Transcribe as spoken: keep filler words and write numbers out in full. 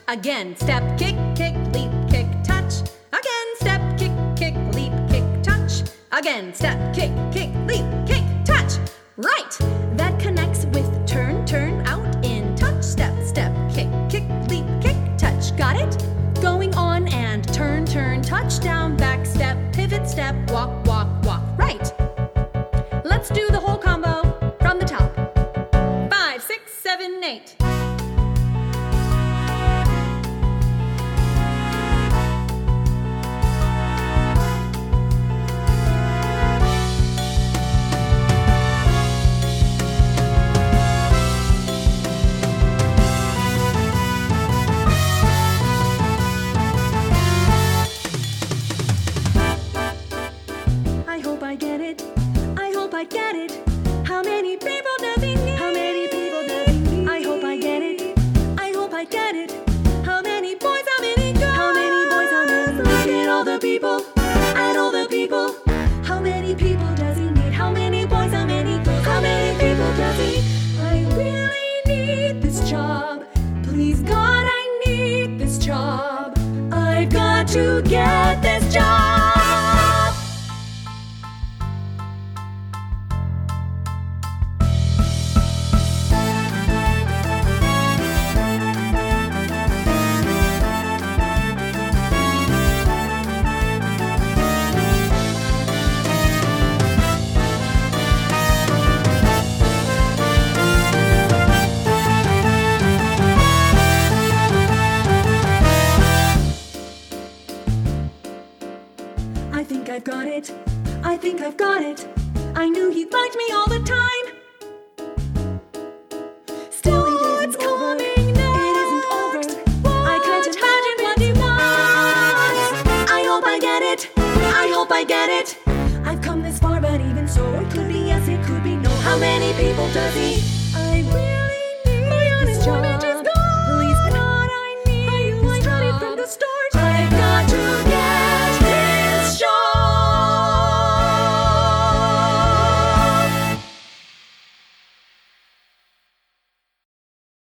Again, step, kick, kick, leap, kick, touch. Again, step, kick, kick, leap, kick, touch. Again, step, kick, kick, leap, kick, touch. Right! That connects with turn, turn, out, in, touch, step, step, kick, kick, leap, kick, touch. Got it? Going on and turn, turn, touch, down, back, step, pivot, step, walk, walk, walk. Right! Let's do the whole combo from the top. Five, six, seven, eight. I hope I get it. I hope I get it. How many people does he need? How many people does he need? I hope I get it. I hope I get it. How many boys, how many girls? How many boys, how many girls? Look at all the people, at all the people. How many people does he need? How many boys, how many girls? How many people does he? I really need this job. Please God, I need this job. I've got to get this job. I think I've got it. I think I've got it. I knew he liked me all the time. Still, it isn't over. It isn't over. I can't imagine what he wants. I hope I get it. I hope I get it. I've come this far, but even so, it could be yes, it could be no. How many people does he?